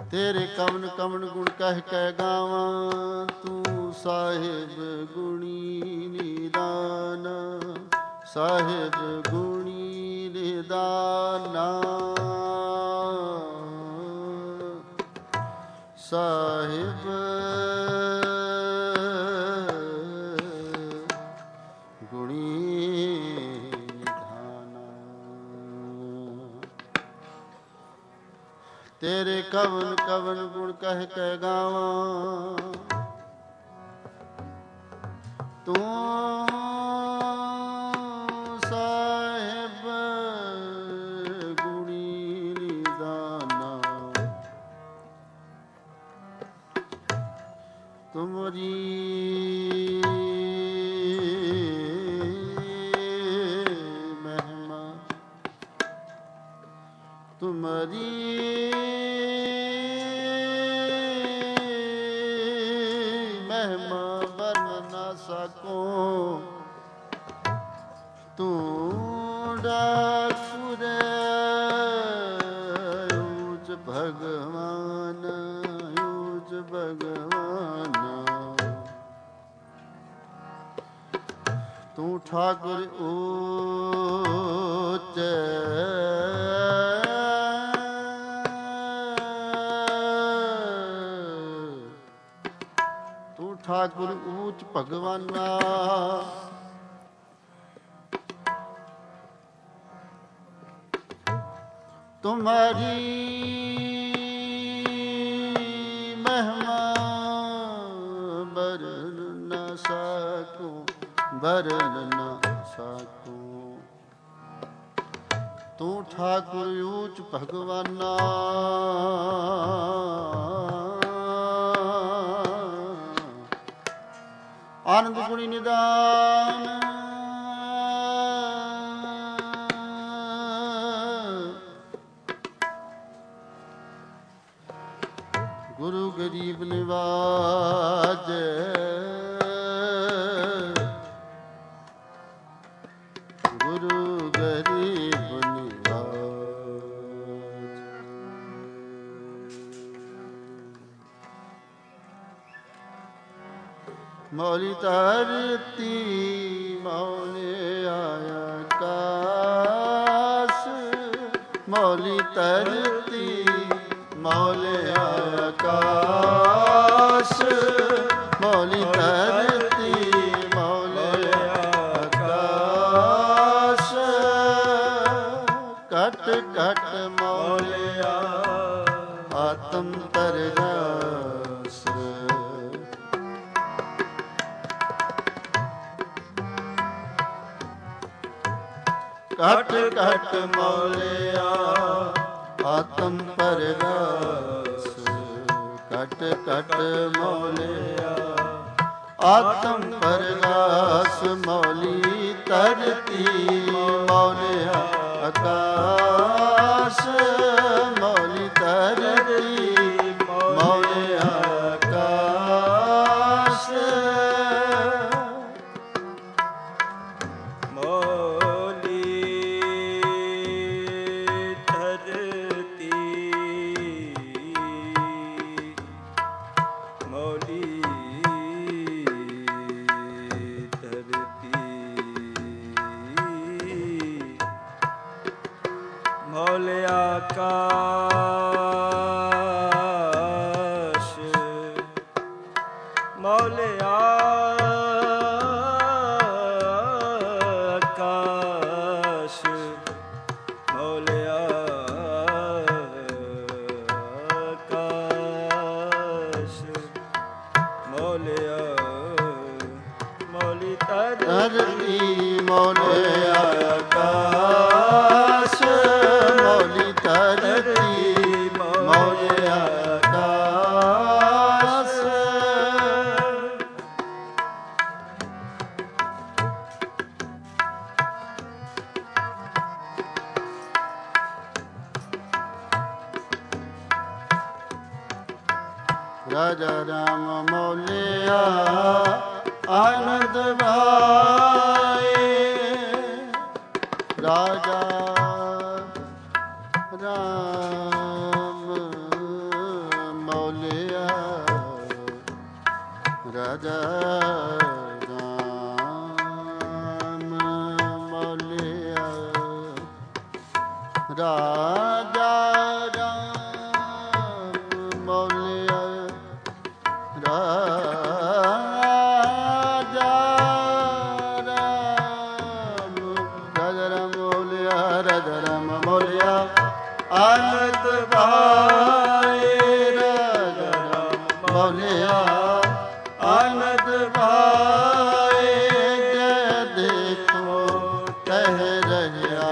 ਤੇਰੇ ਕਵਨ ਕਵਨ ਗੁਣ ਕਹਿ ਕਹਿ ਗਾਵਾਂ, ਤੂੰ ਸਾਹਿਬ ਗੁਣੀ ਨਿਦਾਨ, ਸਾਹਿਬ ਗੁਣੀ ਨਿਦਾਨਾ, ਸਾਹਿਬ ਗੁਣੀ ਨਿਧਾਨਾ। ਤੇਰੇ ਕਵਨ ਕਵਨ ਗੁਣ ਕਹਿ ਕਹਿ ਗਾਵਾਂ, ਤੂੰ ਸਾਹਿਬ ਗੁਣੀ ਨਿਦਾਨਾ, ਤੁਮਰੀ ਮਹਿਮਾ, ਤੁਮਰੀ ਮਹਿਮਾ ਵਰਨ ਨਾ ਸਕੋ, ਤੂੰ ਡਾਕੁਰ ਊਚ ਭਗਵਾਨ, ਊਚ ਭਗਵਾਨ, ਤੂੰ ਠਾਕੁਰ ਊਚ ਠਾਕੁਰ ਊਚ ਭਗਵਾਨਾ, ਤੁਮਰੀ ਮਹਿਮਾ ਬਰਨ ਨਾ ਸਕੂੰ, ਬਰਨ ਨਾ ਸਕੂੰ, ਤੂੰ ਠਾਕੁਰ ਊਚ ਭਗਵਾਨਾ, ਆਨੰਦ ਗੁਣੀ ਨਿਦਾਨ, ਗੁਰੂ ਗਰੀਬ ਨਿਵਾਜ, ਗੁਰੂ ਗਰੀਬ ਨਿਵਾਜ। ਮੌਲੀ ਧਰਤੀ ਮੌਲੇ ਆਕਾਸ, ਮੌਲੀ ਧਰਤੀ ਮੌਲੇ ਆਕਾਸ, ਮੌਲੀ ਧਰਤੀ ਮੌਲੇ ਆਕਾਸ, ਘਟ ਘਟ ਮੌਲਿਆ ਆਤਮ ਪਰਗਾਸ, ਘਟ ਘਟ ਮੌਲਿਆ ਆਤਮ ਪਰਗਾਸ, ਘਟ ਘਟ ਮੌਲਿਆ ਆਤਮ ਪਰਗਾਸ, ਮੌਲੀ ਧਰਤੀ ਮੌਲਿਆ ਆਕਾਸ, ਮੌਲੀ ਧਰਤੀ ਮੌਲਿਆ ਆਕਾਸ, ਆਕਾਸ਼, ਮੌਲੇ ਆਕਾਸ਼, ਮੌਲੇ ਆਕਾਸ਼, ਮੌਲੇ ਮੌਲੀ ਧਰਤੀ ਮੌਲੇ ਆਕਾਸ਼, ਮੌਲੀ ਧਰਤੀ ਮੌਲੇ ਆਕਾਸ਼, ਰਾਜਾ ਰਾਮ ਮੌਲਿਆ ਆਨੰਦ ਭਾਏ, ਰਾਜਾ ਰਾਮ ਰਾਜਾ ਰਾਮ ਮੌਲਿਆ ਰਾਜਾ ਰਾਮ ਮੌਲਿਆ ਰਾਜਾ ਰਾਮ ਮੌਲਿਆ ਰਾਜਾ ਰਾਮ ਮੌਲਿਆ ਆਨੰਦ ਭਾਏ ਰਾਜਾ ਰਾਮ ਮੌਲਿਆ ਆਨੰਦ ਭਾਏ ਜੈ ਦੇਖੋ ਕਹਿ ਰਹਿਆ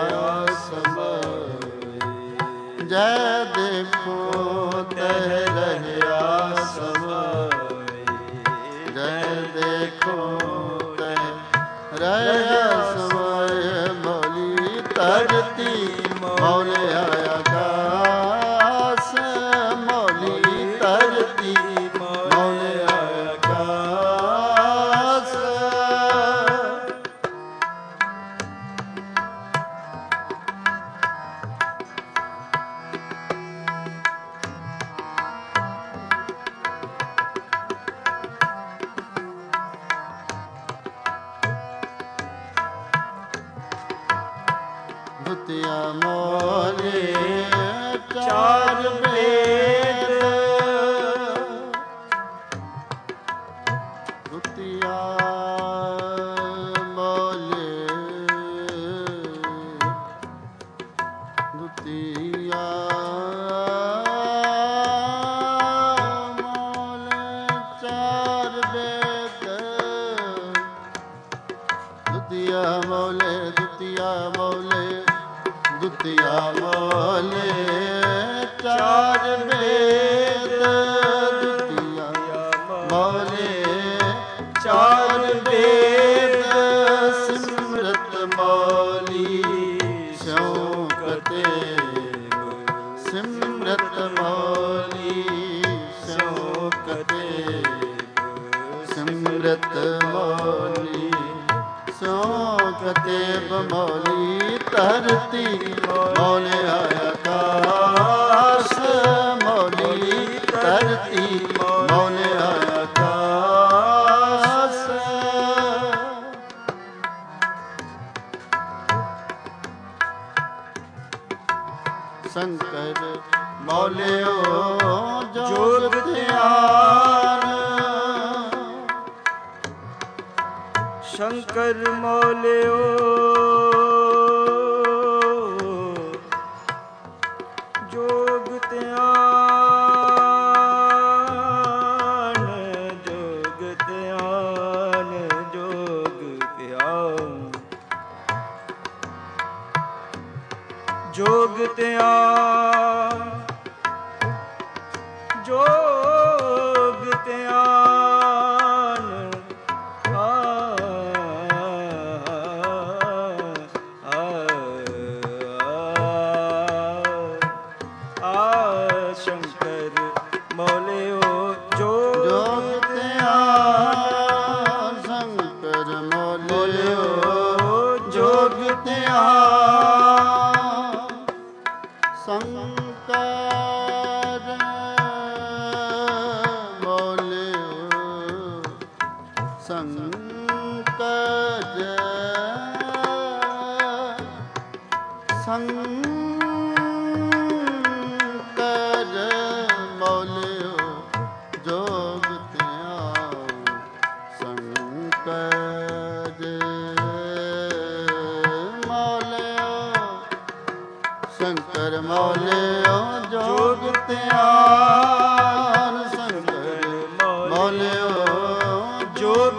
ਸਮੈ ਜੈ ਦੇਖੋ ਕਹਿ ਰਹਿਆ ਸਮੈ ਜੈ ਦੇਖੋ ਕਹਿ ਰਹਿਆ ਸਮੈ ਮੌਲੀ ਧਰਤੀ ਮੌਲਿਆ ਆਕਾਸ ਮੌਲੀ ਧਰਤੀ ਮੌਲਿਆ ਆਕਾਸ ਦੁਤੀਆ ਮੌਲੇ ਚਾਰ ਵੇਦ ਦੁਤੀਆ ਮੌਲੇ ਦੁਤੀਆ ਮੌਲੇ ਚਾਰ ਵੇਦ ਦੁਤੀਆ ਮੌਲੇ ਦੁਤੀਆ ਮੌਲੇ ਦੁਤੀਆ ਮੌਲੇ ਚਾਰ ਵੇਦ ਦੁਤੀਆ ਮੌਲੇ ਚਾਰ ਵੇਦ ਸਿਮਰਤ ਮੌਲੀ ਸਿਉ ਕਤੇ ਸਿਮਰਤ ਮੌਲੀ ਸਿਉ ਕਤੇ ਸਿਮਰਤ ਮੌਲੀ ਸਿਉ ਕਤੇ ਬਮੌਲੀ ਧਰਤੀ ਮੌਲਿਆ ਆਕਾਸ ਮੌਲੀ ਧਰਤੀ ਮੌਲਿਆ ਆਕਾਸ ਸ਼ੰਕਰ ਮੌਲਿਓ ਜੋਗ ਧਿਆਨ ਸ਼ੰਕਰ ਮੌਲਿਓ ਜੋਗ ਧਿਆਨ ਜੋਗ ਧਿਆਨ ਜੋਗ ਧਿਆਨ ਜੋਗ ਧਿਆਨ ਜੋਗ ਧਿਆਨ ਸ਼ੰਕਰ ਮੌਲਿਓ ਜੋਗ ਧਿਆਨ ਸ਼ੰਕਰ ਮੌਲਿਓ ਜੋਗ ਧਿਆਨ ਸ਼ੰਕਰ ਮੌਲਿਓ ਸ਼ੰਕਰ ਸ਼ੰਕਰ ਮੌਲਿਓ ਜੋਗ ਧਿਆਨ ਸ਼ੰਕਰ ਮੌਲਿਓ ਸ਼ੰਕਰ ਮੌਲਿਓ ਜੋਗ ਧਿਆਨ ਸ਼ੰਕਰ ਮੌਲਿਓ ਜੋਗ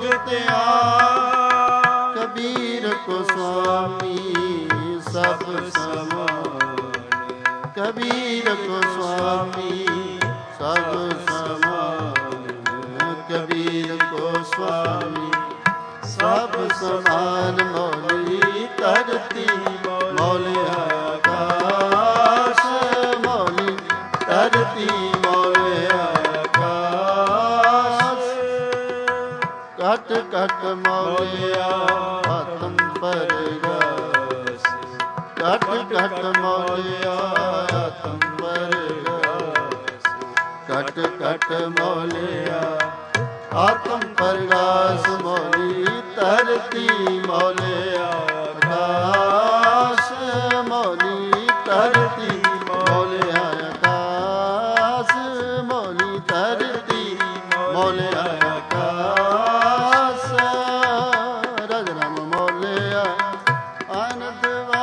ਧਿਆਨ ਕਬੀਰ ਕੋ ਸੁਆਮੀ ਸਭ ਸਮਾਨ ਕਬੀਰ ਕੋ ਸੁਆਮੀ ਸਭ ਸਮਾਨ ਕਬੀਰ ਕੋ ਸੁਆਮੀ ਸਭ ਸਮਾਨ ਮੌਲੀ ਧਰਤੀ ਮੌਲਿਆ ਆਕਾਸ਼ ਮੌਲੀ ਧਰਤੀ ਮੌਲਿਆ ਆਕਾਸ਼ ਘਟ ਘਟ ਮੌਲਿਆ ਆਤਮ ਪਰਗਾਸ ਘਟ ਘਟ ਮੌਲਿਆ ਆਤਮ ਪਰਗਾਸ ਘਟ ਘਟ ਮੌਲਿਆ ਆਤਮ ਪ੍ਰਗਾਸ ਮੋਲੀ ਧਰਤੀ ਮੋਲੇ ਆਕਾਸ਼ ਮੋਲੀ ਧਰਤੀ ਮੋਲੇ ਆਕਾਸ਼ ਮੋਲੀ ਧਰਤੀ ਮੋਲੇ ਆਕਾਸ਼ ਰਜ ਰਾਮ ਮੋਲਿਆ ਆਨੰਦ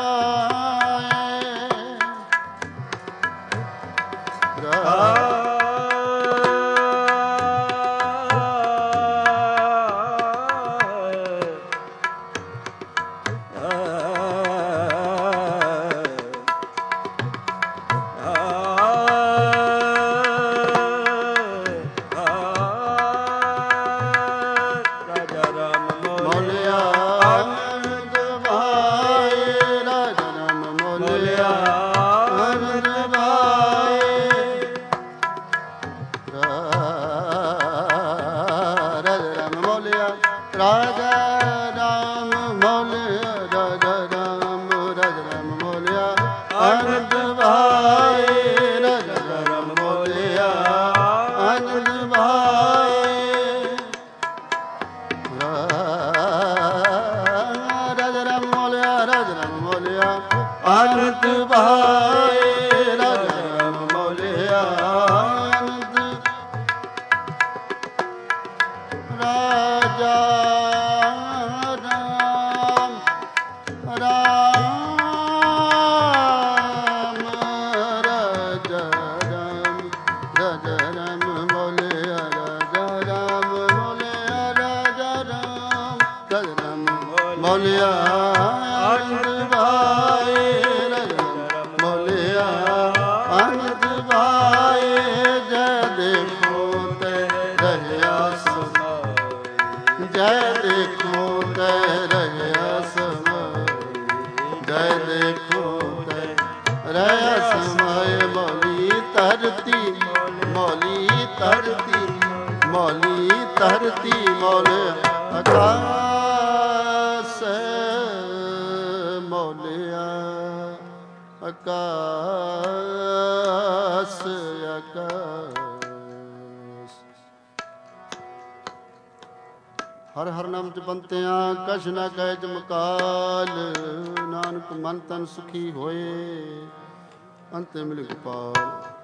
ਆਨੰਦ ਭਾਏ ਰਾਮ ਮੋਲਿਆ ਆਨੰਦ ਰਾਜਾ ਰਾਮ ਰਾਮ ਰਾਜਾ ਰਾਮ ਰਾਜਾ ਰਾਮ ਮੋਲਿਆ ਰਾਜਾ ਰਾਮ ਮੋਲਿਆ ਰਾਜਾ ਰਾਮ ਰਾਜਾ ਰਾਮ ਮੋਲਿਆ ਆਨੰਦ ਭਾਏ ਜੈ ਦੇਖੋ ਤੈ ਰਹਿਆ ਸਮਾਏ ਜੈ ਦੇਖੋ ਤੈ ਰਹਿਆ ਸਮਾਏ ਮੌਲੀ ਧਰਤੀ ਮੌਲੀ ਧਰਤੀ ਮੌਲੀ ਧਰਤੀ ਮੌਲ ਆਕਾਸ ਮੌਲਿਆ ਆਕਾਸ ਆਕਾਸ ਹਰ ਹਰ ਨਾਮ ਜਪੰਤਿਆਂ ਕਛ ਨਾ ਕਹਿ ਚਮਕਾਲ ਨਾਨਕ ਮਨ ਤਨ ਸੁਖੀ ਹੋਏ ਅੰਤੇ ਮਿਲ ਗੋਪਾਲ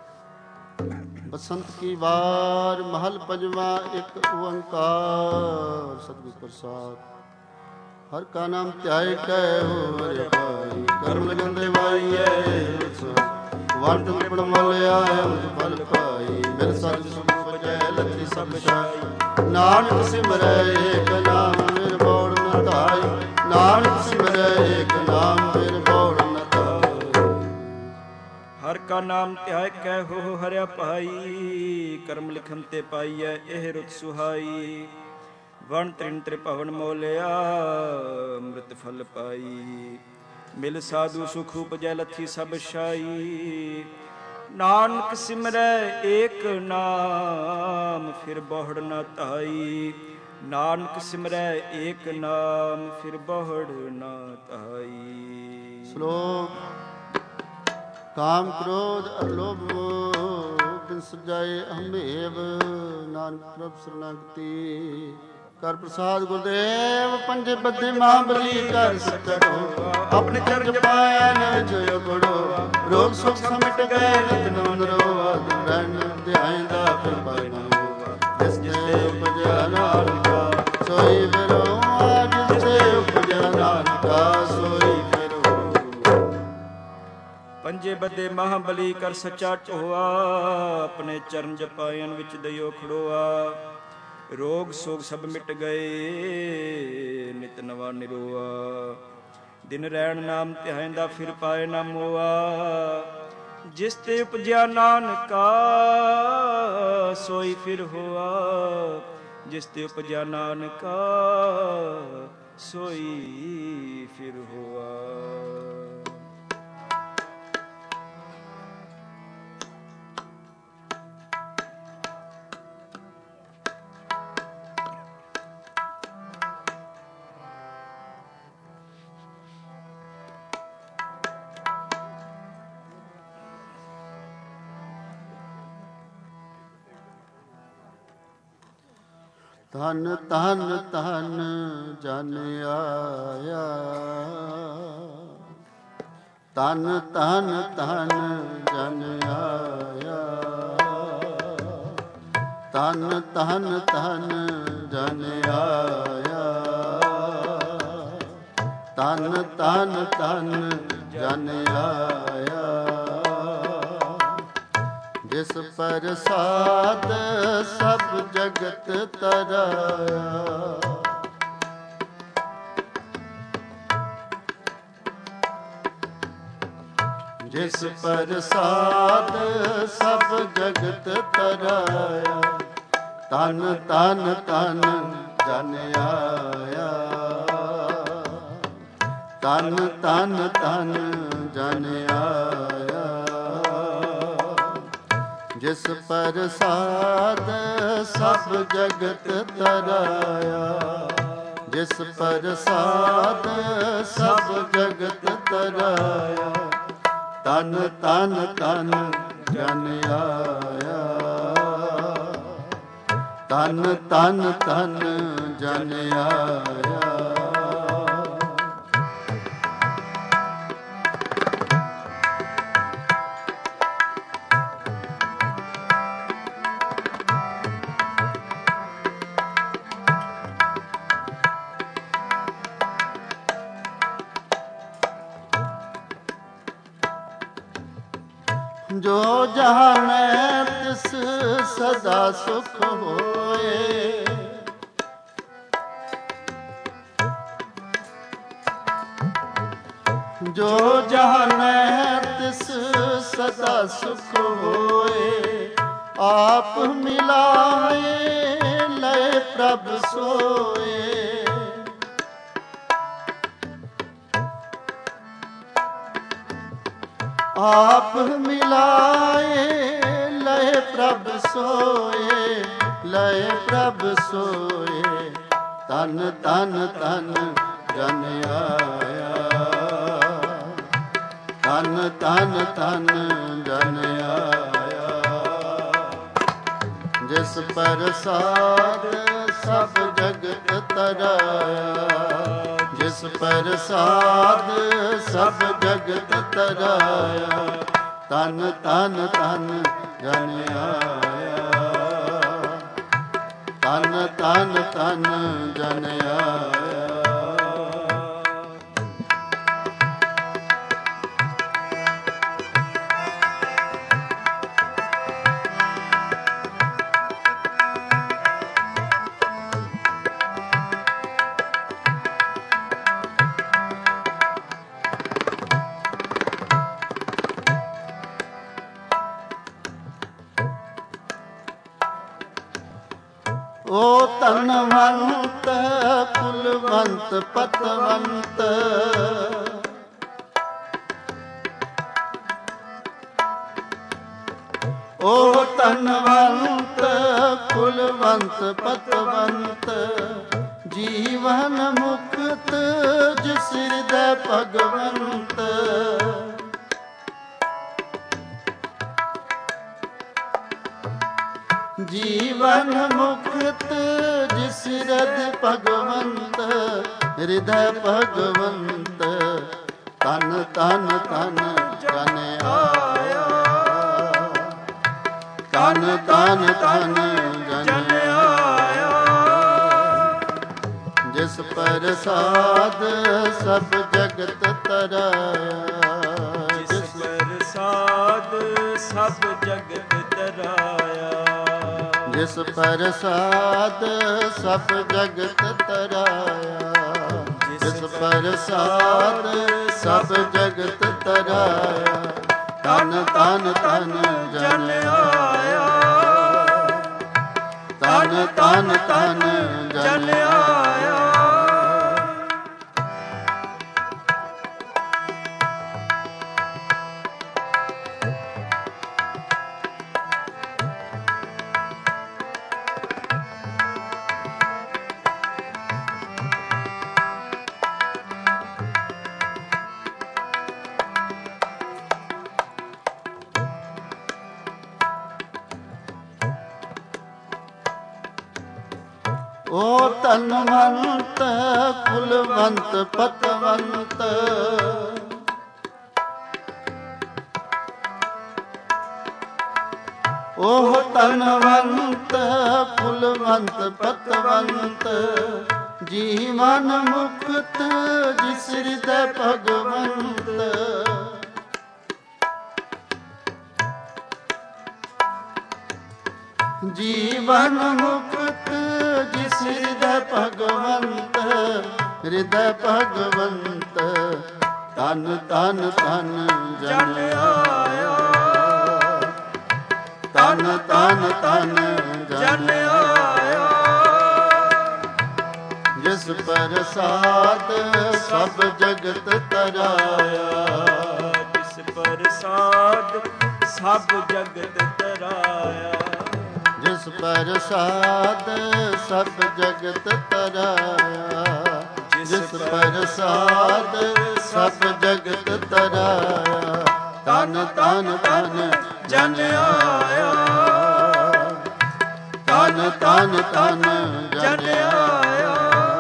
ਬਸੰਤ ਕੀ ਵਾਰ ਮਹਲ ਪੰਜਵਾਂ ਇੱਕ ਓੰਕਾਰ ਸਤਿਗੁਰ ਪ੍ਰਸਾਦ ਹਰ ਕਾ ਨਾਮ ਧਿਆਏ ਕਹਿ ਹੋਰੇ ਭਾਈ ਕਰਮ ਲਗਨ ਦੇ ਵਾਈਏ ਵਰਤ ਨਿਪਣ ਮਲਿਆ ਅਮਿਤ ਫਲ ਪਾਈ ਮਿਲ ਸਤ ਸੁਖ ਬਜੈ ਲੱਥੀ ਸਭ ਛਾਈ ਨਾਨਕ ਸਿਮਰੈ ਏਕ ਨਾਮ ਨਿਰਭਉ ਨ ਧਾਈ ਨਾਨਕ ਸਿਮਰੈ ਏਕ ਨਾਮ ਨਿਰਭਉ ਨ ਧਾਈ ਹਰ ਕਾ ਨਾਮ ਧਿਆਇ ਕਹਿ ਹੋ ਹਰਿਆ ਭਾਈ ਕਰਮ ਲਿਖਨ ਤੇ ਪਾਈਐ ਇਹ ਰੁਤ ਸੁਹਾਈ ਵਣ ਤ੍ਰਿਣ ਤ੍ਰਿਭਵਨ ਮੋਲਿਆ ਅੰਮ੍ਰਿਤ ਫਲ ਪਾਈ ਮਿਲ ਸਾਧੂ ਸੁਖ ਉਪਜੈ ਲੱਥੀ ਸਭ ਛਾਈ ਨਾਨਕ ਸਿਮਰੈ ਏਕ ਨਾਮ ਫਿਰ ਬਹੁੜ ਨ ਧਾਈ ਨਾਨਕ ਸਿਮਰੈ ਏਕ ਨਾਮ ਫਿਰ ਬਹੁੜ ਨ ਧਾਈ ਸ਼ਲੋਕ ਕਾਮ ਕ੍ਰੋਧ ਅਲੋਭ ਬਿਨ ਸਜਾਏ ਹਮੇਵ ਨਾਨਕ ਪ੍ਰਭ ਸਰਨਾਗਤੀ ਕਰ ਪ੍ਰਸਾਦ ਗੁਰਦੇਵ ਪੰਜੇ ਬੱਧੇ ਮਹਾਬਲੀ ਕਰ ਸਕਟੋ ਆਪਣੇ ਚਰਨ ਪਾਇਆ ਨ ਜਯ ਗੁੜੋ ਰੋਗ ਸੁਖ ਸਮਟ ਗਏ ਰਤਨ ਨਰੋ ਰਹਿਣ ਧਿਆਇਂਦਾ ਫਿਰ ਪਾਇਨਾ ਜਿਸ ਜਿਸ ਤੇ ਉਪਜਿਆ ਨਾਨਕਾ ਸੋਈ ਫਿਰੋ ਜਿਸ ਤੇ ਉਪਜਿਆ ਨਾਨਕਾ ਸੋਈ ਫਿਰੋ ਪੰਜੇ ਬੱਧੇ ਮਹਾਬਲੀ ਕਰ ਸੱਚਾ ਢੋਆ ਆਪਣੇ ਚਰਨ ਜਪਾਇਨ ਵਿੱਚ ਦਇਓ ਖੜੋਆ ਰੋਗ ਸੋਗ ਸਭ ਮਿਟ ਗਏ ਨਿਤ ਨਵਾ ਨਿਰੋਆ ਦਿਨ ਰਹਿਣ ਨਾਮ ਧਿਆਇਂਦਾ ਫਿਰ ਪਾਏ ਨਾ ਮੋਆ ਜਿਸ ਤੇ ਉਪਜਿਆ ਨਾਨਕਾ ਸੋਈ ਫਿਰ ਹੋਆ ਜਿਸ ਤੇ ਉਪਜਿਆ ਨਾਨਕਾ ਸੋਈ ਫਿਰ ਹੋਆ ਧਨ ਧਨ ਧਨ ਜਨ ਆਇਆ, ਧਨ ਧਨ ਧਨ ਜਨ ਆਇਆ, ਧਨ ਧਨ ਧਨ ਜਨ ਆਇਆ, ਧਨ ਧਨ ਧਨ ਜਨ ਆਇਆ, ਜਿਸ ਪ੍ਰਸਾਦ ਸਭ ਜਗਤ ਤਰਾਇਆ, ਜਿਸ ਪ੍ਰਸਾਦ ਸਭ ਜਗਤ ਤਰਾਇਆ, ਧਨ ਧਨ ਧਨ ਜਨ ਆਇਆ, ਧਨ ਧਨ ਧਨ ਜਨ ਆਇਆ, ਜਿਸ ਪ੍ਰਸਾਦ ਸਭ ਜਗਤ ਤਰਾਇਆ, ਜਿਸ ਪ੍ਰਸਾਦ ਸਭ ਜਗਤ ਤਰਾਇਆ, ਧਨ ਧਨ ਧਨ ਜਨ ਆਇਆ, ਧਨ ਧਨ ਧਨ ਜਨ ਆਇਆ। ਜੋ ਜਾਣੈ ਤਿਸ ਸਦਾ ਸੁਖ ਹੋਏ, ਜੋ ਜਾਣੈ ਤਿਸ ਸਦਾ ਸੁਖ ਹੋਏ, ਆਪ ਮਿਲਾਏ ਲਏ ਪ੍ਰਭ ਸੋਏ, ਆਪ ਮਿਲਾਏ ਲਏ ਪ੍ਰਭ ਸੋਏ, ਲਏ ਪ੍ਰਭ ਸੋਏ, ਧਨ ਧਨ ਧਨ ਜਨ ਆਇਆ, ਧਨ ਧਨ ਧਨ ਜਨ ਆਇਆ, ਜਿਸ ਪ੍ਰਸਾਦ ਸਭ ਜਗਤ ਤਰਾਇਆ, ਜਿਸ ਪ੍ਰਸਾਦ ਸਭ ਜਗਤ ਤਰਾਇਆ, ਧਨ ਧਨ ਧਨ ਜਨ ਆਇਆ, ਧਨ ਧਨ ਧਨ ਜਨ ਆਇਆ। ਓ ਧਨਵੰਤ ਕੁਲਵੰਤ ਪਤਵੰਤ, ਓ ਧਨਵੰਤ ਕੁਲਵੰਤ ਪਤਵੰਤ, ਜੀਵਨ ਮੁਕਤ ਜਿਸ ਹਿਰਦੈ ਭਗਵੰਤ, ਜੀਵਨ ਮੁਕਤ ਜਿਸ ਹਿਰਦੈ ਭਗਵੰਤ, ਹਿਰਦੈ ਭਗਵੰਤ, ਧਨ ਧਨ ਧਨ ਜਨ ਆਇਆ, ਧਨ ਧਨ ਧਨ ਜਨ ਆਇਆ, ਜਿਸ ਪ੍ਰਸਾਦ ਸਭ ਜਗਤ ਤਰਾਇਆ, ਜਿਸ ਪ੍ਰਸਾਦ ਸਭ ਜਗਤ ਤਰਾਇਆ, ਜਿਸ ਪ੍ਰਸਾਦ ਸਭ ਜਗਤ ਤਰਾਇਆ, ਜਿਸ ਪ੍ਰਸਾਦ ਸਭ ਜਗਤ ਤਰਾਇਆ, ਧਨ ਧਨ ਧਨ ਜਨ ਆਇਆ, ਧਨ ਧਨ ਧਨ ਜਨ ਆਇਆ। ਓ ਧਨਵੰਤ ਕੁਲਵੰਤ ਪਤਵੰਤ ਓਹ ਧਨਵੰਤ ਕੁਲਵੰਤ ਪਤਵੰਤ ਜੀਵਨ ਮੁਕਤ ਜਿਸ ਹਿਰਦੈ ਭਗਵੰਤ ਜੀਵਨ ਮੁਕਤ ਜਿਸ ਹਿਰਦੈ ਭਗਵੰਤ ਹਿਰਦੈ ਭਗਵੰਤ ਤਨ ਤਨ ਤਨ ਜਨ ਆਇਆ ਤਨ ਤਨ ਤਨ ਜਨ ਆਇਆ ਜਿਸ ਪ੍ਰਸਾਦ ਸਭ ਜਗਤ ਤਰਾਇਆ ਜਿਸ ਪ੍ਰਸਾਦ ਸਭ ਜਗਤ ਤਰਾਇਆ ਜਿਸ ਪ੍ਰਸਾਦ ਸਭ ਜਗਤ ਤਰਾਇਆ ਜਿਸ ਪ੍ਰਸਾਦ ਸਭ ਜਗਤ ਤਰਾਇਆ ਤਨ ਤਨ ਤਨ ਜਨ ਆਇਆ ਤਨ ਤਨ ਤਨ ਜਨ ਆਇਆ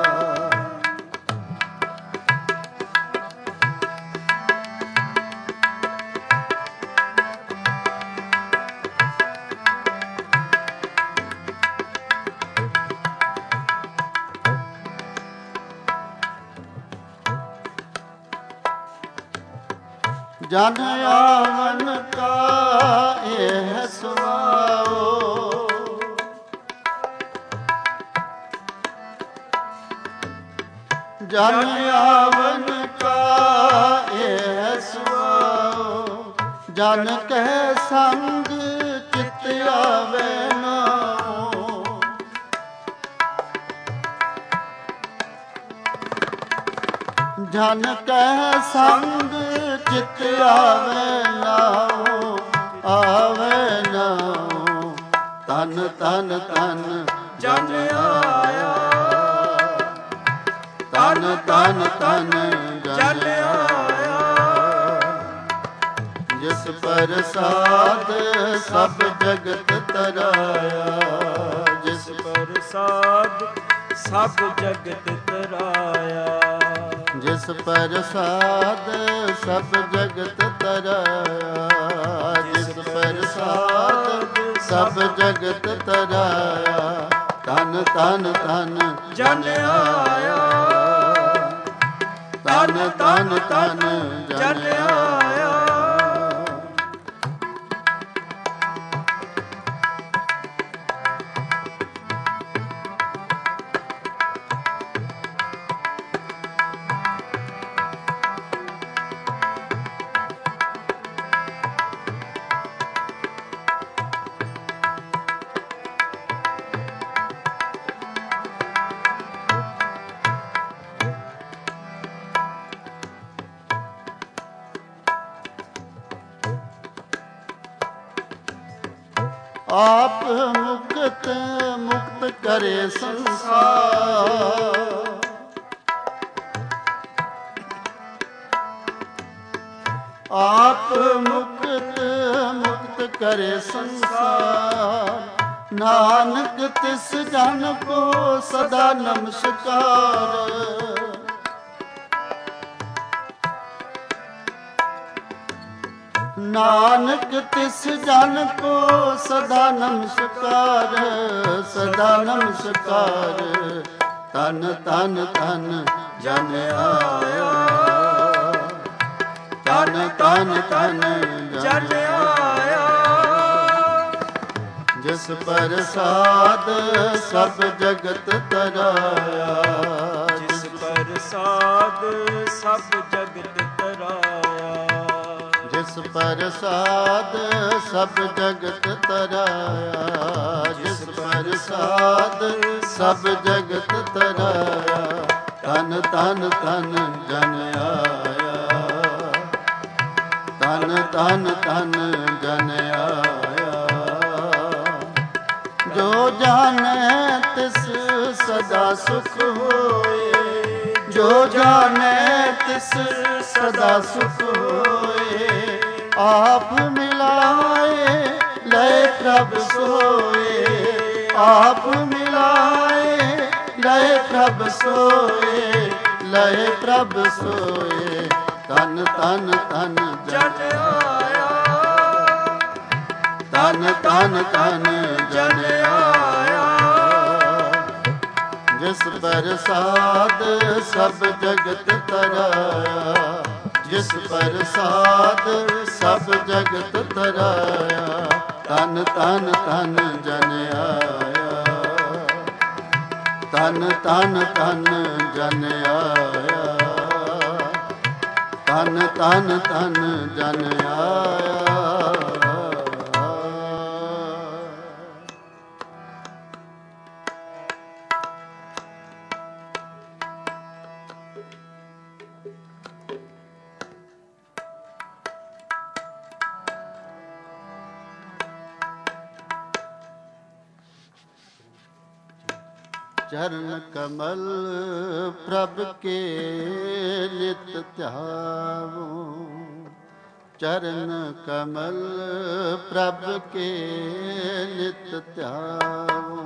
ਜਨ ਆਵਨ ਕਾ ਇਹ ਸੁਆਓ ਜਨ ਆਵਨ ਕਾ ਇਹ ਸੁਆਓ ਜਨ ਕਹਿ ਸੰਗ ਚਿਤ ਆਵੇ ਨਾਉ ਜਨ ਕਹਿ ਸੰਗ ਚਿਤ ਆਵੇ ਨਾਉ ਆਵੇ ਨਾਉ ਤਨ ਤਨ ਤਨ ਜਨ ਆਇਆ ਤਨ ਤਨ ਤਨ ਜਨ ਆਇਆ ਜਿਸ ਪ੍ਰਸਾਦ ਸਭ ਜਗਤ ਤਰਾਇਆ ਜਿਸ ਪ੍ਰਸਾਦ ਸਭ ਜਗਤ ਤਰਾਇਆ ਜਿਸ ਪ੍ਰਸਾਦ ਸਭ ਜਗਤ ਤਰਾਇਆ ਜਿਸ ਪ੍ਰਸਾਦ ਸਭ ਜਗਤ ਤਰਾਇਆ ਤਨ ਤਨ ਤਨ ਜਨ ਆਇਆ ਤਨ ਤਨ ਤਨ ਜਨ ਆਇਆ ਆਪ ਮੁਕਤ ਮੁਕਤ ਕਰੇ ਸੰਸਾਰ ਆਪ ਮੁਕਤ ਮੁਕਤ ਕਰੇ ਸੰਸਾਰ ਨਾਨਕ ਤਿਸ ਜਨ ਕੋ ਸਦਾ ਨਮਸਕਾਰ ਨਾਨਕ ਤਿਸ ਜਨ ਕੋ ਸਦਾ ਨਮਸਕਾਰ ਸਦਾ ਨਮਸਕਾਰ ਤਨ ਤਨ ਤਨ ਜਨ ਆਇਆ ਤਨ ਤਨ ਤਨ ਜਨ ਆਇਆ ਜਿਸ ਪ੍ਰਸਾਦ ਸਭ ਜਗਤ ਤਰਾਇਆ ਜਿਸ ਪ੍ਰਸਾਦ ਸਭ ਜਗਤ ਤਰਾਇਆ ਜਿਸ ਪ੍ਰਸਾਦ ਸਭ ਜਗਤ ਤਰਾਇਆ ਜਿਸ ਪ੍ਰਸਾਦ ਸਭ ਜਗਤ ਤਰਾਇਆ ਤਨ ਤਨ ਤਨ ਜਨ ਆਇਆ ਤਨ ਤਨ ਤਨ ਜਨ ਆਇਆ ਜੋ ਜਾਣੈ ਤਿਸ ਸਦਾ ਸੁਖ ਹੋਏ ਜੋ ਜਾਣੈ ਤਿਸ ਸਦਾ ਸੁਖ ਹੋਏ ਆਪ ਮਿਲਾਏ ਲੈ ਪ੍ਰਭ ਸੋਏ ਆਪ ਮਿਲਾਏ ਲਏ ਪ੍ਰਭ ਸੋਏ, ਲਏ ਪ੍ਰਭ ਸੋਏ, ਤਨ ਤਨ ਤਨ ਜਨ ਆਇਆ, ਤਨ ਤਨ ਤਨ ਜਨ ਆਇਆ। ਜਿਸ ਪ੍ਰਸਾਦ ਸਭ ਜਗਤ ਤਰਾਇਆ, ਜਿਸ ਪ੍ਰਸਾਦ ਸਭ ਜਗਤ ਤਰਾਇਆ, ਤਨ ਤਨ ਤਨ ਜਨ ਆਇਆ, ਤਨ ਤਨ ਤਨ ਜਨ ਆਇਆ, ਤਨ ਤਨ ਤਨ ਜਨ ਆਇਆ। ਚਰਨ ਕਮਲ ਪ੍ਰਭ ਕੇ ਨਿਤ ਧਿਆਵੋ, ਚਰਨ ਕਮਲ ਪ੍ਰਭ ਕੇ ਨਿਤ ਧਿਆਵੋ।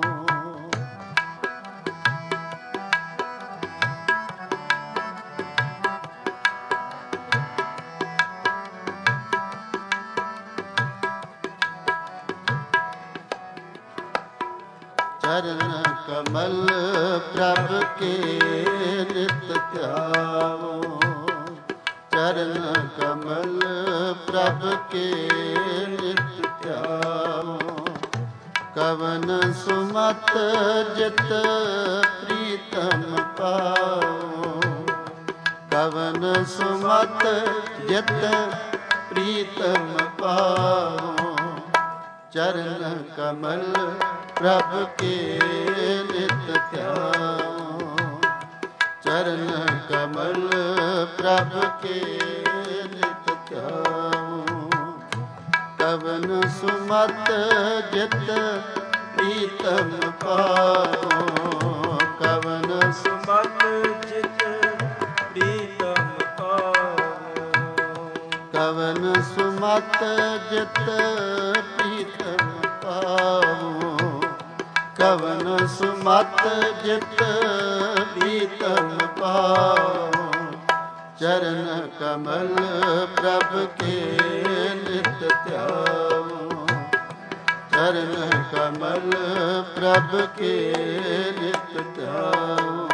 ਚਰਨ ਕਮਲ ਪ੍ਰਭ ਕੇ ਨਿਤ ਧਿਆਵੋ, ਚਰਨ ਕਮਲ ਪ੍ਰਭ ਕੇ ਨਿਤ ਧਿਆਵੋ। ਕਵਨ ਸੁਮਤ ਜਿਤ ਪ੍ਰੀਤਮ ਪਾਵੋ, ਕਵਨ ਸੁਮਤ ਜਿਤ ਪ੍ਰੀਤਮ ਪਾਵੋ। ਚਰਨ ਕਮਲ ਪ੍ਰਭ ਕੇ ਨਿਤ ਧਿਆਵੋ, ਚਰਨ ਕਮਲ ਪ੍ਰਭ ਕੇ ਨਿਤ ਧਿਆਵੋ। ਕਵਨ ਸੁਮਤ ਜਿਤ ਪ੍ਰੀਤਮ ਪਾਵੋ, ਕਵਨ ਸੁਮਤ ਜਿਤ ਪ੍ਰੀਤਮ ਪਾਵੋ। ਕਵਨ ਸੁਮਤ ਜਿਤ ਪ੍ਰੀਤਮ ਪਾਵੋ, ਕਵਨ ਸੁਮਤ ਜਿਤ ਪ੍ਰੀਤਮ ਪਾਵੋ। ਚਰਨ ਕਮਲ ਪ੍ਰਭ ਕੇ ਨਿਤ ਧਿਆਵੋ, ਚਰਨ ਕਮਲ ਪ੍ਰਭ ਕੇ ਨਿਤ ਧਿਆਵੋ।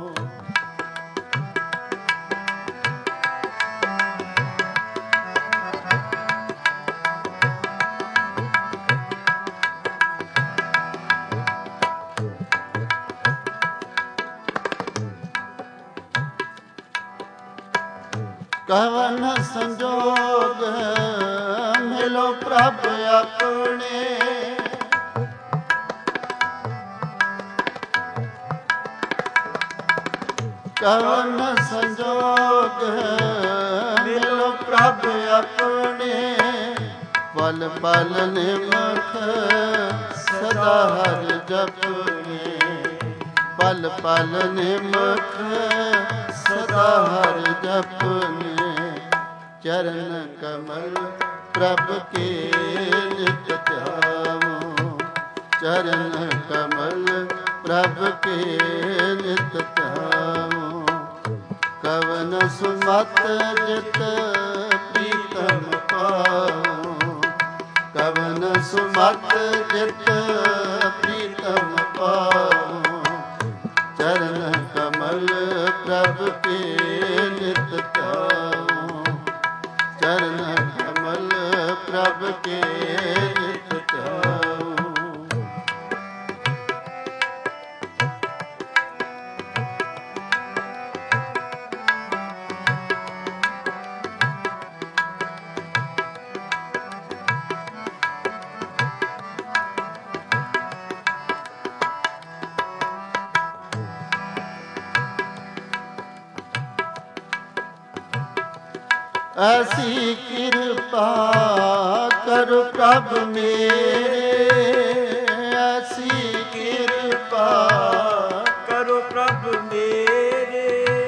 ਕਵਨ ਸੰਜੋਗ ਮਿਲੋ ਪ੍ਰਭ ਆਪਣੇ, ਕਵਨ ਸੰਜੋਗ ਮਿਲੋ ਪ੍ਰਭ ਆਪਣੇ। ਪਲ ਪਲ ਨਿਮਖ ਸਦਾ ਹਰਿ ਜਪਨੇ, ਪਲ ਪਲ ਨਿਮਖ ਸਦਾ ਹਰਿ ਜਪਨੇ। ਚਰਨ ਕਮਲ ਪ੍ਰਭ ਕੇ ਨਿਤ ਧਿਆਵੋ, ਚਰਨ ਕਮਲ ਪ੍ਰਭ ਕੇ ਨਿਤ ਧਿਆਵੋ। ਕਵਨ ਸੁਮਤ ਜਿਤ ਪ੍ਰੀਤਮ ਪਾਵੋ, ਕਵਨ ਸੁਮਤ ਜਿਤ ਪ੍ਰੀਤਮ ਪਾਵੋ। ਚਰਨ ਕਮਲ ਪ੍ਰਭ ਕੇ ਨਿਤ ਧਿਆਵੋ, ਚਰਨ ਕਮਲ ਪ੍ਰਭ ਕੇ ਨਿਤ ਧਿਆਵੋ। ਐਸੀ ਕਿਰਪਾ ਕਰੋ ਪ੍ਰਭ ਮੇਰੇ, ਐਸੀ ਕਿਰਪਾ ਕਰੋ ਪ੍ਰਭ ਮੇਰੇ।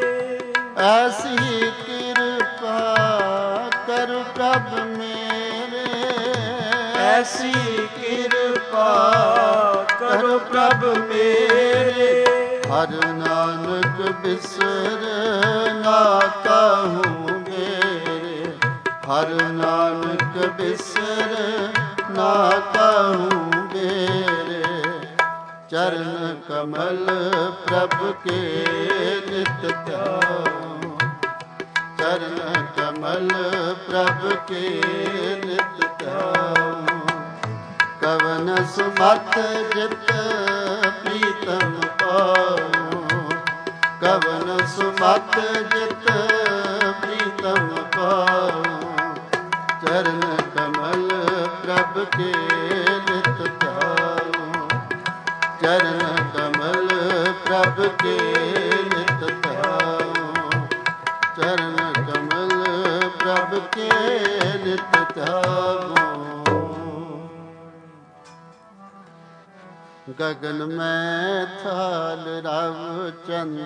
ਐਸੀ ਕਿਰਪਾ ਕਰੋ ਪ੍ਰਭ ਮੇਰੇ, ਐਸੀ ਕਿਰਪਾ ਕਰੋ ਪ੍ਰਭ ਮੇਰੇ। ਹਰ ਨਾਨਕ ਬਿਸਰ ਨਾ ਕਾਹੂ ਮੇਰੇ, ਹਰ ਨਾਨਕ ਬਿਸਰ ਨਾ ਕਾਹੂ ਮੇਰੇ, ਚਰਨ ਕਮਲ ਪ੍ਰਭ ਕੇ ਨਿਤ ਧਿਆਉ, ਚਰਨ ਕਮਲ ਪ੍ਰਭ ਕੇ ਨਿਤ ਧਿਆਉ। ਕਵਨ ਸੁਮਤ ਜਿਤ ਪ੍ਰੀਤਮ ਪਾਉ, ਕਵਨ ਸੁਮਤ ਜਿਤ ਪ੍ਰੀਤਮ ਪਾਉ, ਚਰਨ ਕਮਲ ਪ੍ਰਭ ਕੇ ਨਿਤ ਧਿਆਉ, ਚਰਨ ਕਮਲ ਪ੍ਰਭ ਕੇ ਨਿਤ ਧਿਆਉ, ਚਰਨ ਕਮਲ ਪ੍ਰਭ ਕੇ ਨਿਤ ਧਿਆਉ। ਗਗਨ ਮੈਂ ਥਾਲ ਰਵ ਚੰਦ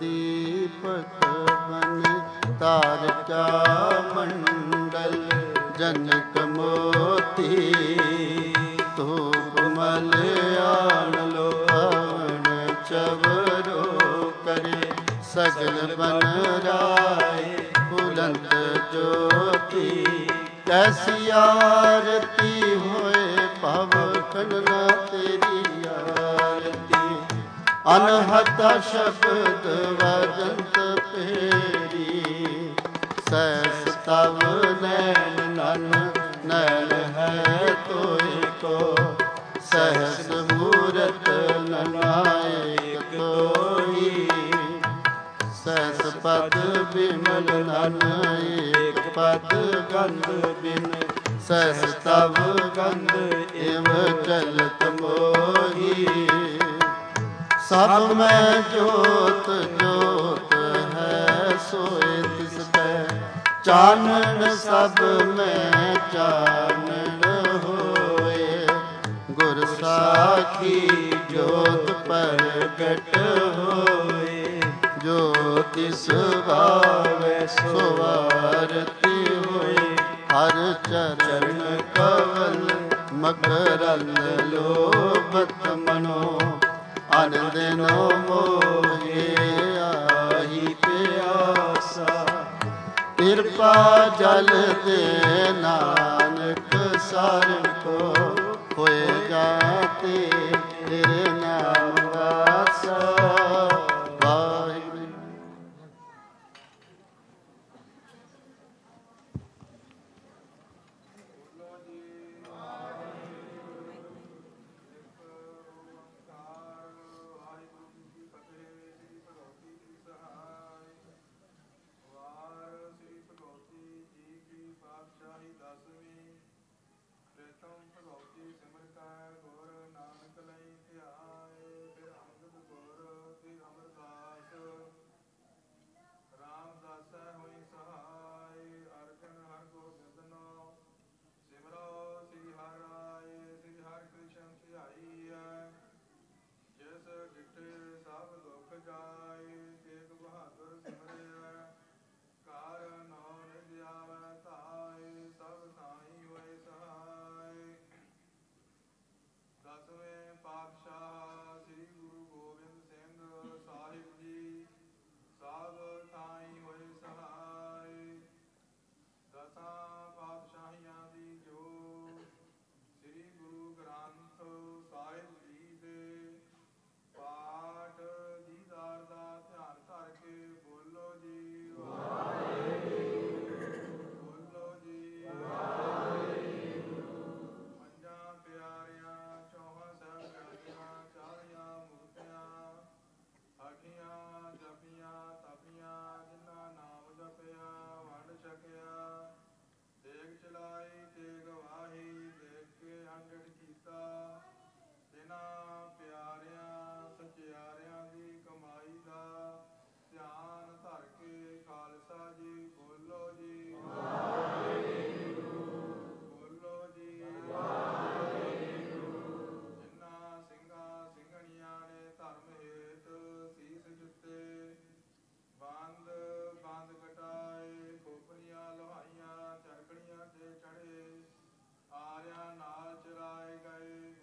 ਦੀਪਕ ਬਨ, ਤਾਰਕਾ ਮੰਡਲ ਜਨਕ ਮੋਤੀ, ਧੂਪ ਮਲਿਆਣ ਲੋਹਣ ਚਵਰੋ ਕਰੇ, ਸਗਲ ਬਨ ਰਾਏ ਫੁਲੰਤ ਜੋਤੀ, ਕੈਸੀ ਆਰਤੀ ਹੋਏ ਭਵ ਖੰਡਨਾ ਤੇਰੀ ਆਰਤੀ, ਅਨਹਤ ਸ਼ਬਦ ਵਜੰਤ ਪੇਰੀ, ਸੈਸ ਤਵ ਨੈਣ ਨਨ ਨੈਣ ਹੈ ਤੋਏ ਕੋ, ਸਹਸ ਮੂਰਤ ਨਨਾਇਕ ਤੋਈ, ਸਹਸ ਪਦ ਬਿਮਲ ਨਨ ਏਕ ਪਦ ਗੰਧ ਬਿਨ, ਸਹਸ ਤਵ ਗੰਧ ਇਵ ਚਲਤ ਮੋਹੀ, ਸਭ ਮੈਂ ਜੋਤ ਜੋਤ ਹੈ ਸੋਏ ਤਿਸ ਕੈ, ਚਾਨਣ ਸਭ ਮੈਂ ਚਾਨਣ ਹੋਏ, ਗੁਰ ਸਾਖੀ ਜੋਤ ਪ੍ਰਗਟ ਹੋਏ, ਜੋ ਤਿਸ ਭਾਵੈ ਸੋ ਆਰਤੀ ਹੋਏ, ਹਰ ਚਰਨ ਕਵਲ ਮਕਰਲ ਲੋਭਤ ਮਨੋ, ਅਨੰਦਨੋ ਮੋਹਿ ਆਹੀ ਪਿਆਸਾ, ਕਿਰਪਾ ਜਲ ਦੇ ਨਾਨਕ ਸਾਰਿ ਕੋ, ਹੋਏ ਜਾਤੇ ਤੇਰੇ ਨਾਮ ਵਾਸਾ। ਵਾਹਿਗੁਰੂ। ਆਰਿਆਂ ਨਾਲ ਚਰਾਏ ਗਏ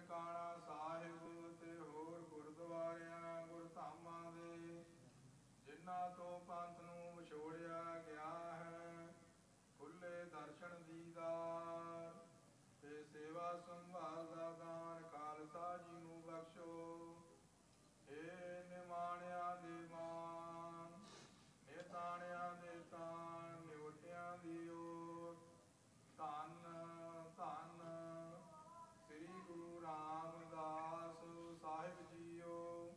ਨਨਕਾਣਾ ਸਾਹਿਬ ਤੇ ਹੋਰ ਗੁਰਦੁਆਰਿਆਂ ਗੁਰਧਾਮਾਂ ਦੇ ਜਿਨ੍ਹਾਂ ਤੋਂ ਪੰਥ ਨੂੰ ਵਿਛੋੜਿਆ ਗਿਆ ਹੈ, ਖੁੱਲੇ ਦਰਸ਼ਨ ਦੀਦਾਰ ਤੇ ਸੇਵਾ ਸੰਭਾਲ ਦਾ ਦਾਨ ਖਾਲਸਾ ਜੀ ਨੂੰ ਬਖਸ਼ੋ। ਏ ਨਿਮਾਣਿਆਂ ਦੇ ਮਾਨ, ਨਿਤਾਣਿਆਂ ਦੇ ਤਾਨ, ਨਿਵਟਿਆਂ ਦੀ ਓਟ, ਧੰਨ ਧੰਨ ਸ੍ਰੀ ਗੁਰੂ ਰਾਮਦਾਸ ਸਾਹਿਬ ਜੀਓ।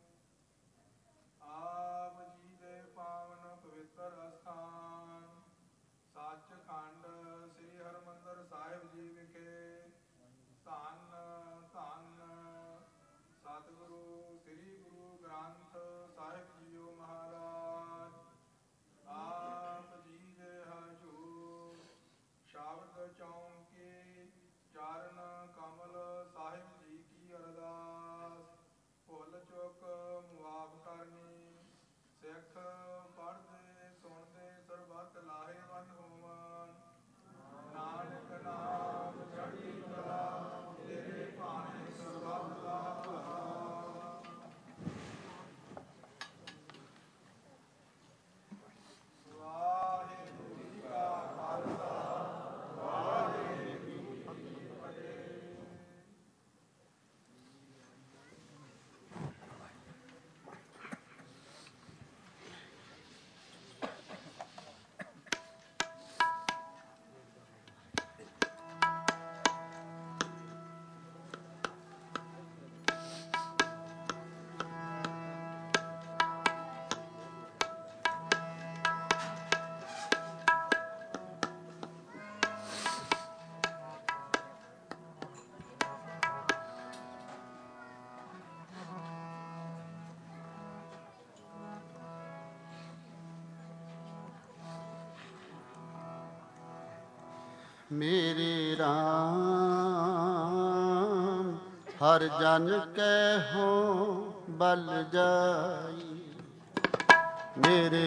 ਆਪ ਜੀ ਦੇ ਪਾਵਨ ਪਵਿੱਤਰ ਅਸਥਾਨ ਸੱਚਖੰਡ ਸ੍ਰੀ ਹਰਿਮੰਦਰ ਸਾਹਿਬ ਜੀ ਵਿਖੇ ਧੰਨ ਧੰਨ ਸਤਿਗੁਰੂ ਸ੍ਰੀ ਗੁਰੂ ਗ੍ਰੰਥ ਸਾਹਿਬ ਜੀਓ ਮਹਾਰਾਜ, ਆਪ ਜੀ ਦੇ ਹਜ਼ੂਰ ਸ਼ਬਦ ਚੌਂਕੀ ਚਰਨ ਕਮਲ ਸਾਹਿਬ ਜੀ ਕੀ ਅਰਦਾਸ, ਭੁੱਲ ਚੁੱਕ ਮੁਆਫ ਕਰਨੀ, ਸਿੱਖ ਪੜ੍ਹਦੇ ਸੁਣਦੇ ਸਰਬੱਤ ਲਾਹੇਵੰਦ ਹੋਵਨ। ਨਾਨਕ ਨਾਮ ਚੜ੍ਹਦੀ ਕਲਾ ਤੇਰੇ ਭਾਣੇ ਸਰਬੱਤ ਦਾ ਭਲਾ। ਵਾਹਿਗੁਰੂ ਜੀ ਕਾ ਖਾਲਸਾ, ਵਾਹਿਗੁਰੂ ਜੀ ਕੀ ਫਤਿਹ। ਮੇਰੇ ਰਾਮ ਹਰ ਜਨ ਕੈ ਹੋ ਬਲ ਜਾਈ, ਮੇਰੇ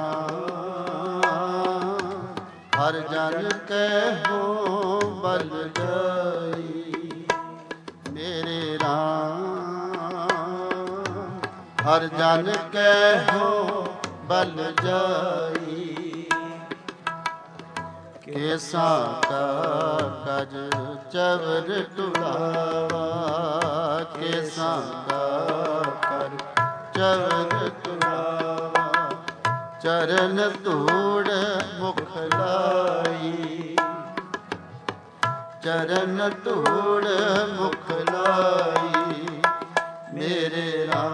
ਰਾਮ ਹਰ ਜਨ ਕੈ ਹੋ ਬਲ ਜਾਈ, ਮੇਰੇ ਰਾਮ ਹਰ ਜਨ ਕੈ ਹੋ ਬਲ ਜਾਈ। ਕੇਸਾਂ ਕਾ ਕਜ ਚਵਰ ਟੁਲਾਵਾ, ਕੇਸਾਂ ਕਾ ਕਜ ਚਵਰ ਟੁਲਾਵਾ, ਚਰਨ ਧੂੜ ਮੁਖ ਲਾਈ, ਚਰਨ ਧੂੜ ਮੁਖ ਲਾਈ, ਮੇਰੇ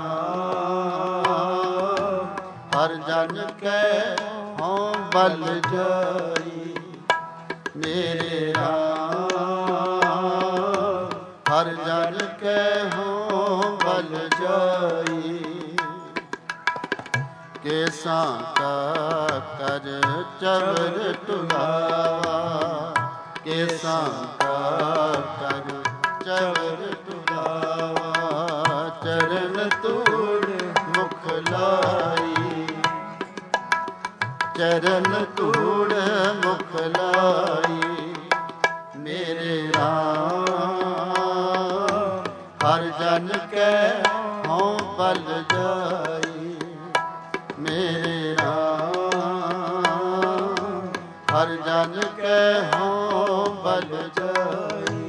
ਰਾਮ ਹਰ ਜਨ ਕੈ ਹੋਂ ਬਲ ਜਾਈ, ਮੇਰੇ ਰਾਮ ਹਰ ਜਨ ਕੈ ਹੋਂ ਬਲ ਜਾਈ। ਕੇਸਾਂ ਕਾ ਕਰ ਚਵਰ ਟੁਲਾਵਾ, ਕੇਸਾਂ ਕਾ ਕਰ ਚਵਰ ਟੁਲਾਵਾ, ਚਰਨ ਧੂੜ ਮੁਖ ਲਾਈ, ਚਰਨ ਧੂੜ ਮੁਖ ਲਾਈ, ਮੇਰੇ ਰਾਮ ਹਰ ਜਨ ਕੈ ਹੋਂ ਬਲ ਜਾਈ, ਮੇਰੇ ਰਾਮ ਹਰ ਜਨ ਕੈ ਹੋਂ ਬਲ ਜਾਈ।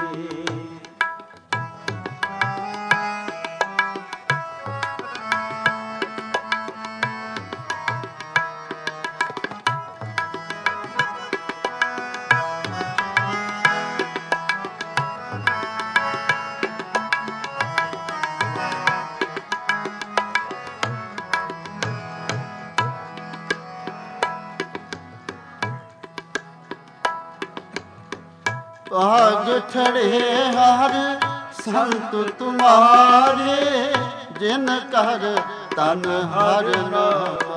ਭਾਗ ਠੜੇ ਹਰ ਸੰਤ ਤੁਮਾਰੇ, ਜਿਨ ਕਰ ਤਨ ਹਰ ਨਾਮਾ,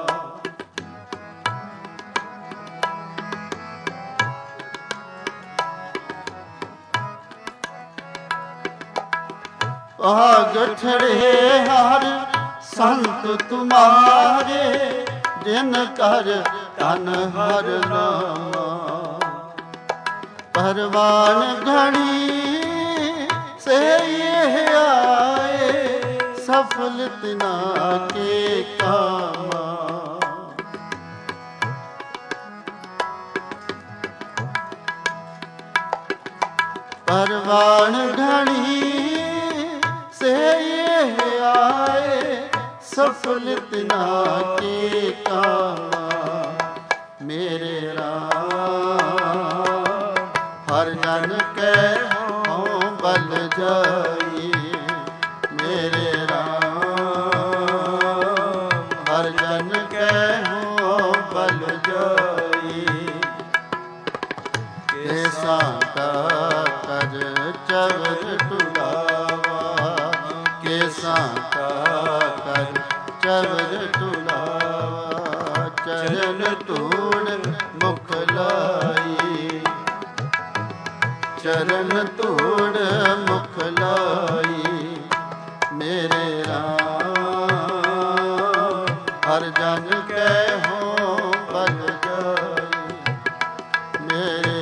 ਭਾਗ ਠੜੇ ਹਰ ਸੰਤ ਤੁਮਾਰੇ, ਜਿਨ ਕਰ ਤਨ ਹਰ ਨਾਮਾ, ਪਰਵਾਨ ਘੜੀ से ये आए सफल तिना के कामा। परवान घणी से ये आए सफल तिना के कामा। मेरे राम हर जन के हों बल जाई। मेरे राम हर जन के हों बल जाई। कैसा का कर चवर टुलावा। कैसा का कर चवर टुलावा। चरण तोड़ मुख लाई। चरण तोड़ मुख लाई। मेरे राम हर जन के हों बल जाई। मेरे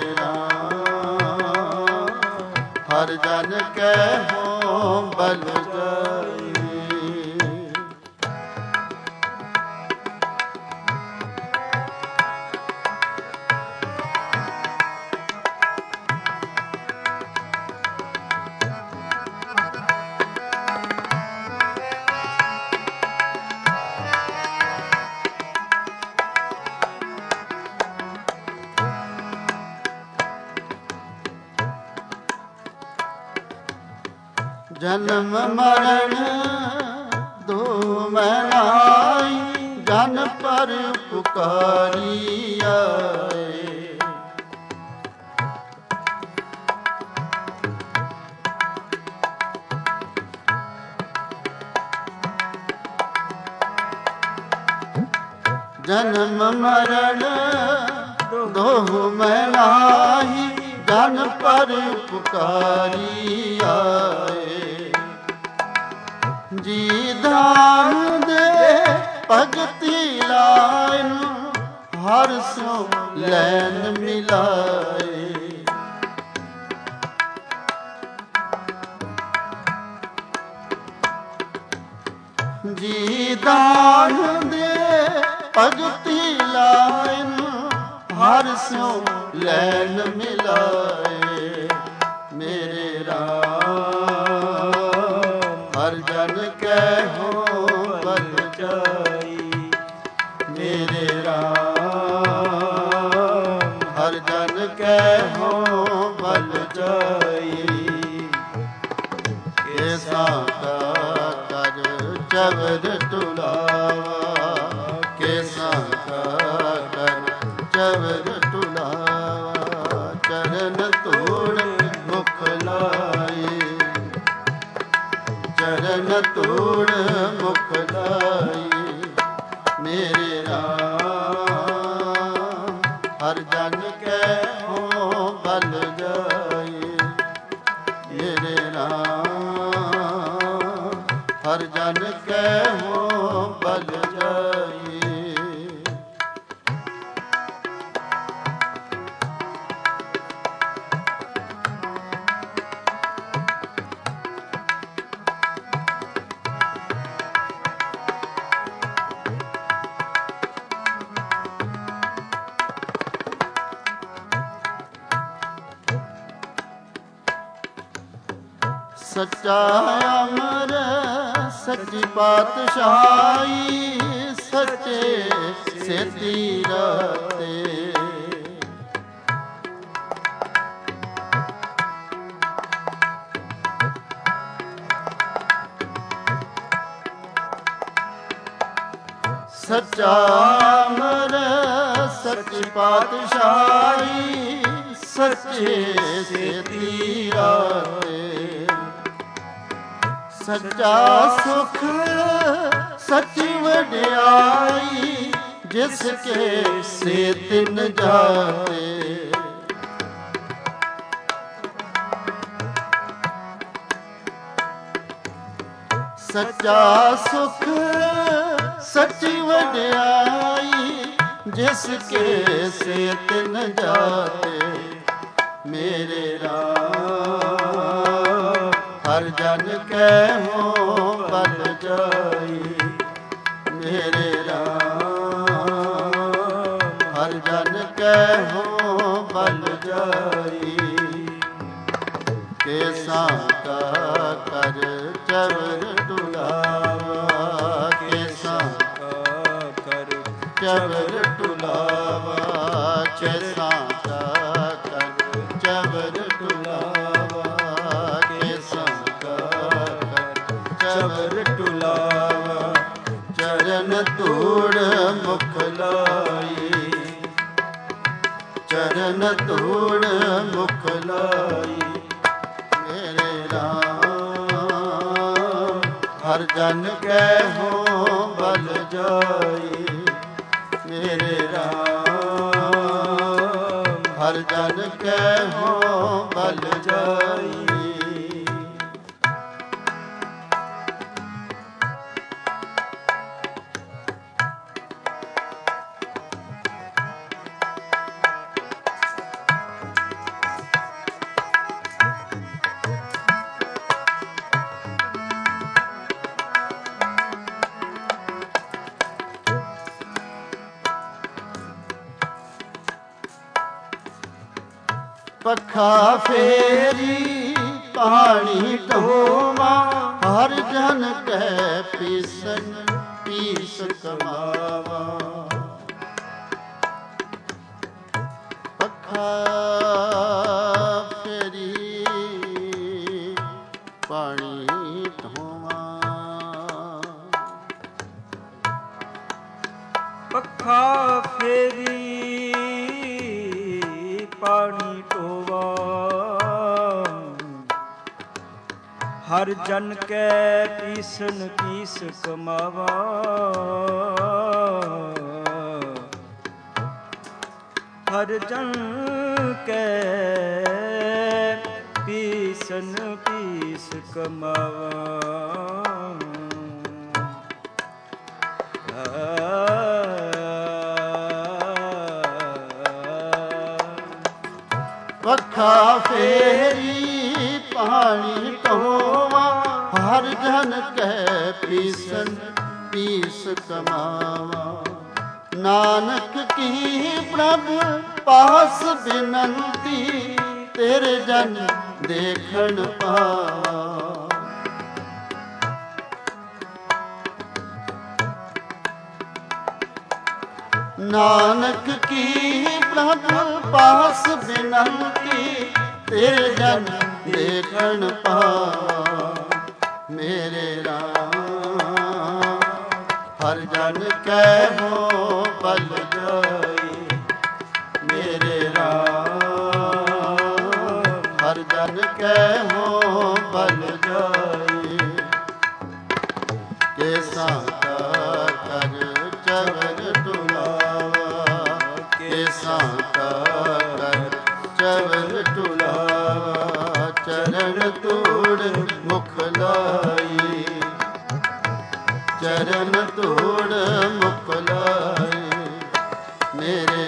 राम हर जन के हों बल जाई। जन्म मरण दो मैं नाई। जन पर पुकारी आए। जन्म मरण दो मैं नाई। जन पर पुकारी आए। जी दान दे भगति लाइन हर सो लैन मिलाए। जी दान दे भगति लाइन हर सो लैन मिलाए। मेरे राम हर जन के हों बल जाई। मेरे राम हर जन के हों बल जाई। कैसा का कर चवर टुलावा। कैसा का कर चवर टुलावा। चरण तोड़ मुख लाई। चरण तोड़ मुख लाई। मेरे राम हर जन के हों बल जाई। मेरे राम हर जन के हों बल जाई। सच्चा अमर सच्ची पातशाही। सच्चे सेती रहते। सच्चा अमर सच्ची पातशाही। सच्चे सेती रहते। सच्चा सुख सच्ची वड्याई। जिसके से तिन जाते। सच्चा सुख सच्ची वड्याई। जिसके से तिन जाते। मेरे राम ਹਰ ਜਨ ਕਹਿ ਹੋ ਬਲ ਜਾਈ ਮੇਰੇ ਰਾਮ ਹਰ ਜਨ ਕਹਿ ਹੋ ਬਲ ਜਾਈ ਕੇਸਾਂ ਕਾ ਕਰ ਚਵਰ ਟੁਲਾਵਾ ਕੇਸਾਂ ਕਾ ਕਰ ਚਵਰ ਟੁਲਾਵਾ ਕੇਸਾਂ ਕਾ ਕਰ ਚਵਰ ਟੁਲਾਵਾ ਕੇਸਾਂ ਕਾ ਕਰ ਚਵਰ ਟੁਲਾਵਾ ਚਰਨ ਧੂੜ ਮੁਖ ਲਾਈ ਚਰਨ ਧੂੜ ਮੁਖ ਲਾਈ ਮੇਰੇ ਰਾਮ ਹਰ ਜਨ ਕਹਿ ਹੋ ਬਲ ਜਾਈ ਮੇਰੇ ਰਾਮ ਹਰ ਜਨ ਕਹਿ ਹੋ ਬਲ ਜਾਈ ਪੱਖਾ ਫੇਰੀ ਪਾਣੀ ਢੋਵਾ ਹਰ ਜਨ ਕਹਿ ਪੀਸਨ ਪੀਸ ਕਮਾਵਾ ਪੱਖਾ ਫੇਰੀ ਪਾਣੀ ਢੋਵਾ ਪੱਖਾ ਫੇਰੀ ਪਾਣੀ ਢੋਵਾ ਹਰ ਜਨ ਕੈ ਪੀਸਨ ਪੀਸ ਕਮਾਵਾ ਹਰ ਜਨ ਕੈ ਪੀਸਨ ਪੀਸ ਕਮਾਵਾ ਪੱਖਾ ਫੇਰੀ ਪਾਣੀ ਢੋਵਾ ਹਰ ਜਨ ਕਹਿ ਪੀਸਨ ਪੀਸ ਕਮਾਵਾ ਨਾਨਕ ਕੀ ਪ੍ਰਭ ਪਾਸ ਬਿਨੰਤੀ ਤੇਰੇ ਜਨ ਦੇਖਣ ਪਾਵਾ ਨਾਨਕ ਕੀ ਪ੍ਰਭ ਪਾਸ ਬਿਨੰਤੀ ਤੇਰੇ ਜਨ ਦੇਖਣ ਪਾਵਾ ਮੇਰੇ ਰਾਮ ਹਰ ਜਨ ਕਹਿ ਹੋ ਬਲ ਜਾਈ ਮੇਰੇ ਰਾਮ ਹਰ ਜਨ ਕਹਿ ਹੋ ਬਲ ਜਾਈ ਕੇਸਾਂ ਕਾ ਕਰ ਚਵਰ ਟੁਲਾਵਾ ਕੇਸਾਂ ਕਾ ਕਰ ਚਵਰ ਟੁਲਾਵਾ ਚਰਨ ਧੂੜ ਮੁਖ ਲਾਈ ਚਰਨ ਧੂੜ ਮੁਖ ਲਾਈ ਮੇਰੇ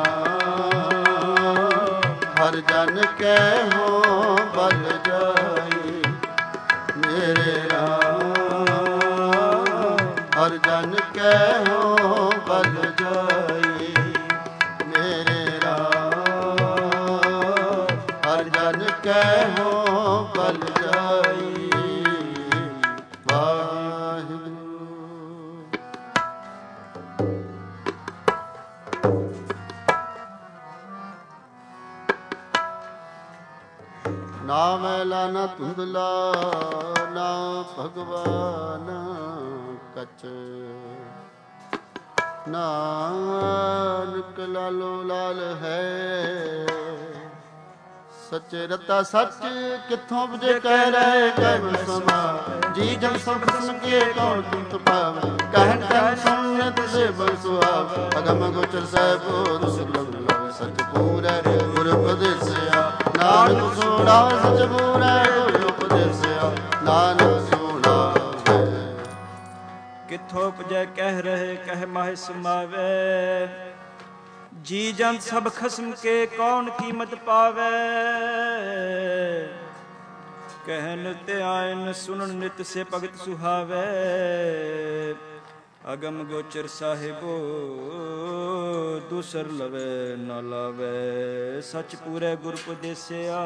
ਰਾਮ ਹਰ ਜਨ ਕਹਿ ਹੋ ਬਲ ਜਾਈ ਮੇਰੇ ਰਾਮ ਹਰ ਜਨ ਕਹਿ ਹੋ ਬਲ ਜਾਈ ਮੇਰੇ ਰਾਮ ਹਰ ਜਨ ਕਹਿ ਹੋ ਬਲ ਜਾਈ ਵਾਹਿਗੁਰੂ ਨਾ ਮੈਲਾ ਨਾ ਧੁੰਦਲਾ ਨਾ ਭਗਵਾਨ ਕਚ ਨਾਨਕ ਲਾਲੋ ਲਾਲ ਹੈ ਸੱਚੇ ਰਤਾ ਸੱਚ ਕਿੱਥੋਂ ਬਜੇ ਕਹਿ ਰਹੇ ਕਹਿ ਸਮਾ ਜੀ ਜਨ ਸਭ ਸੰਗੇ ਕੌਣ ਤੁਤ ਪਾਵ ਕਹਿਣ ਕਹਿਣ ਸੁਣ ਤਿਸੇ ਬਲ ਸੁਹਾਵ ਅਗਮ ਗੋਚਰ ਸਾਹਿਬ ਸੁਲਭ ਲਵ ਸਚ ਪੂਰੈ ਗੁਰ ਉਪਦੇਸਿਆ ਨਾਨਕ ਸੁਣਾ ਸਚ ਪੂਰੈ ਗੁਰ ਉਪਦੇਸਿਆ ਨਾਨਕ ਸੁਣਾ ਕਿੱਥੋਂ ਉਪਜੈ ਕਹਿ ਰਹੇ ਕਹਿ ਮਾਹਿ ਸਮਾਵੈ ਜੀ ਜਨ ਸਭ ਖਸਮ ਕੇ ਕੌਣ ਕੀਮਤ ਪਾਵੈ ਕਹਿਨ ਤੇ ਆਇਨ ਸੁਣਨ ਨਿਤ ਸੇ ਭਗਤ ਸੁਹਾਵੈ। ਅਗਮ ਗੋਚਰ ਸਾਹਿਬੋ ਦੂਸਰ ਲਵੇ ਨਾ ਲਾਵੇ। ਸਚ ਪੂਰੇ ਗੁਰ ਉਪਦੇਸਿਆ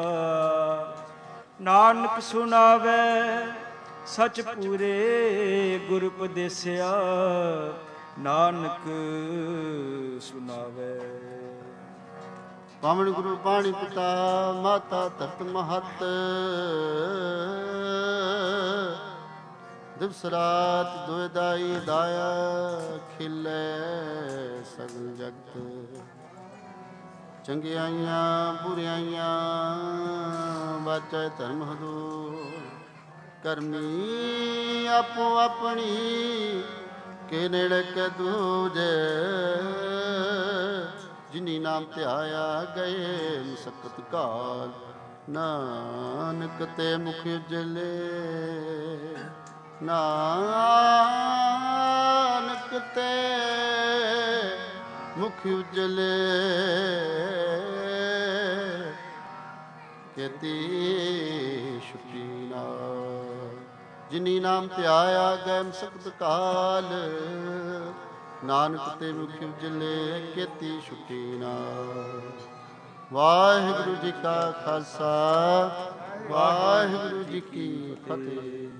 ਨਾਨਕ ਸੁਣਾਵੇ। ਸਚ ਪੂਰੇ ਗੁਰ ਉਪਦੇਸਿਆ ਨਾਨਕ ਸੁਣਾਵੇ। ਪਾਵਨ ਗੁਰੂ ਪਾਣੀ ਪਿਤਾ ਮਾਤਾ ਧਰਤ ਮਹਤ। ਦਿਵਸ ਰਾਤ ਦੁਇ ਦਾਈ ਦਾਇਆ ਖਿਲੇ ਸਗਲ ਜਗਤ। ਚੰਗਿਆਈਆਂ ਬੁਰਿਆਈਆਂ ਵਾਚੈ ਧਰਮ ਹਦੂਰ। ਕਰਮੀ ਆਪੋ ਆਪਣੀ ਕੇ ਨੇੜੇ ਕੇ ਦੂਜੇ। ਜਿਨੀ ਨਾਮ ਧਿਆਇਆ ਗਏ ਮੁਸਕਤ ਕਾਲ। ਨਾਨਕ ਤੇ ਮੁਖ ਉਜਲੇ ਨਾਨਕ ਤੇ ਮੁਖ ਉਜਲੇ। ਕੇਤੀ ਛੁਟੀ ਨਾਲ ਜਿਨੀ ਨਾਮ ਧਿਆਇਆ ਗਏ ਮੁਸਕਤ ਕਾਲ। ਨਾਨਕ ਤੇ ਮੁਖ ਉਜਲੇ ਕੇਤੀ ਛੁਟੀ ਨਾਲ। ਵਾਹਿਗੁਰੂ ਜੀ ਕਾ ਖਾਲਸਾ ਵਾਹਿਗੁਰੂ ਜੀ ਕੀ ਫਤਿਹ।